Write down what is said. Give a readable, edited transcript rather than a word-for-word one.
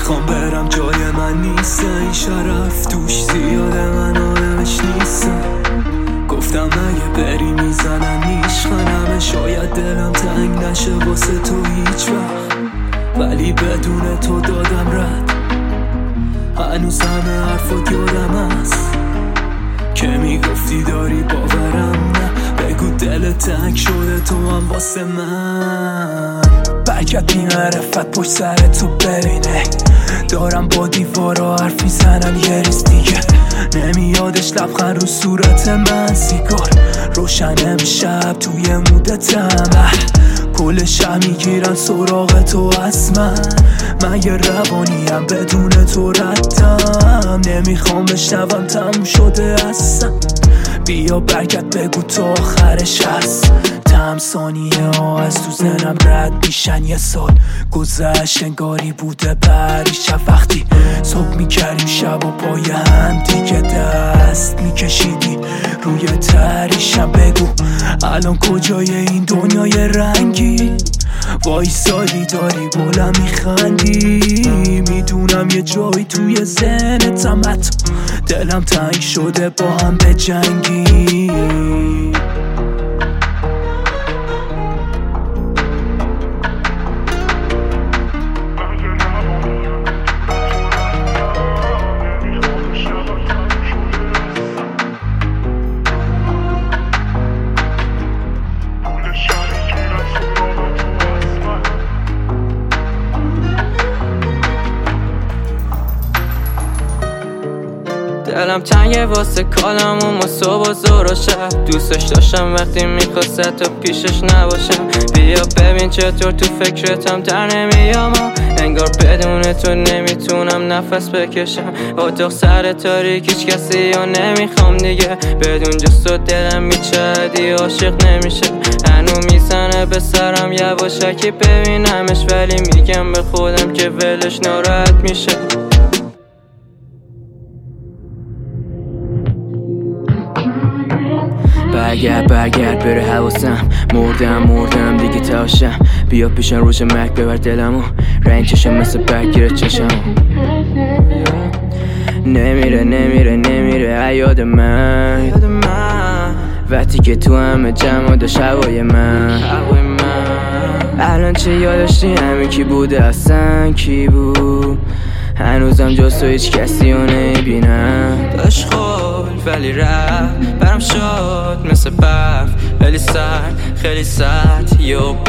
نمیخوام برم جای من نیست، این شرف توش زیاده من آدمش نیستم. گفتم اگه بری میزنم نیشخنمه، شاید دلم تنگ نشه واسه تو هیچ وقت، ولی بدون تو دادم رد. هنوز همه حرفات یادم هست که میگفتی داری باورم، نه بگو دل تنگ شده تو هم واسه من. برگرد بی معرفت پشت سر تو ببینه، دارم با دیوارا حرف میزنم یه ریز دیگه. نمیادش لبخند رو صورت من، سیگار روشن امشب توی مودتم. کل شب میگیرن سراغ تو از من یه روانیم بدون تو ردم. نمیخوام بشنوم تموم شده اصلا، بیا برگرد بگو تا آخرش هست. تم ثانیه ها از تو ذهنم رد میشن، یه سال گذشت انگاری بوده شب. وقتی صبح میکردیم شب و پای هم دیگه دست میکشیدی روی تریشم، بگو الان کجای این دنیای رنگی وایسادی داری بلم میخندی. میدونم یه جایی توی ذهنتم حتی دلم تنگ شده با هم بجنگی. دلم تنگه واسه کالمون و صبح و ظهر و شب، دوستش داشتم وقتی میخواست تا پیشش نباشم. بیا ببین چطور تو فکرتم در نمیام، انگار بدون تو نمیتونم نفس بکشم. اتاق سر تاریک هیچ کسی رو نمیخوام دیگه، بدون جست و دلم میچردی عاشق نمیشه. هنو میزنه به سرم یواشکی ببینمش، ولی میگم به خودم که ولش ناراحت میشه. برگرد بره حواسم، مردم دیگه تاشم. بیا پیشم روش مرگ ببر دلمو، رنگ چشم مثل برگیره چشم. نمیره یاد من وقتی که تو همه جمع داشت هوای من. الان چه یادشتی همین کی بوده اصلا کی بود؟ هنوزم جز تو هیچ کسی رو نمیبینم. داشت خول ولی رفت برام شد مثل برف، خیلی سرد یو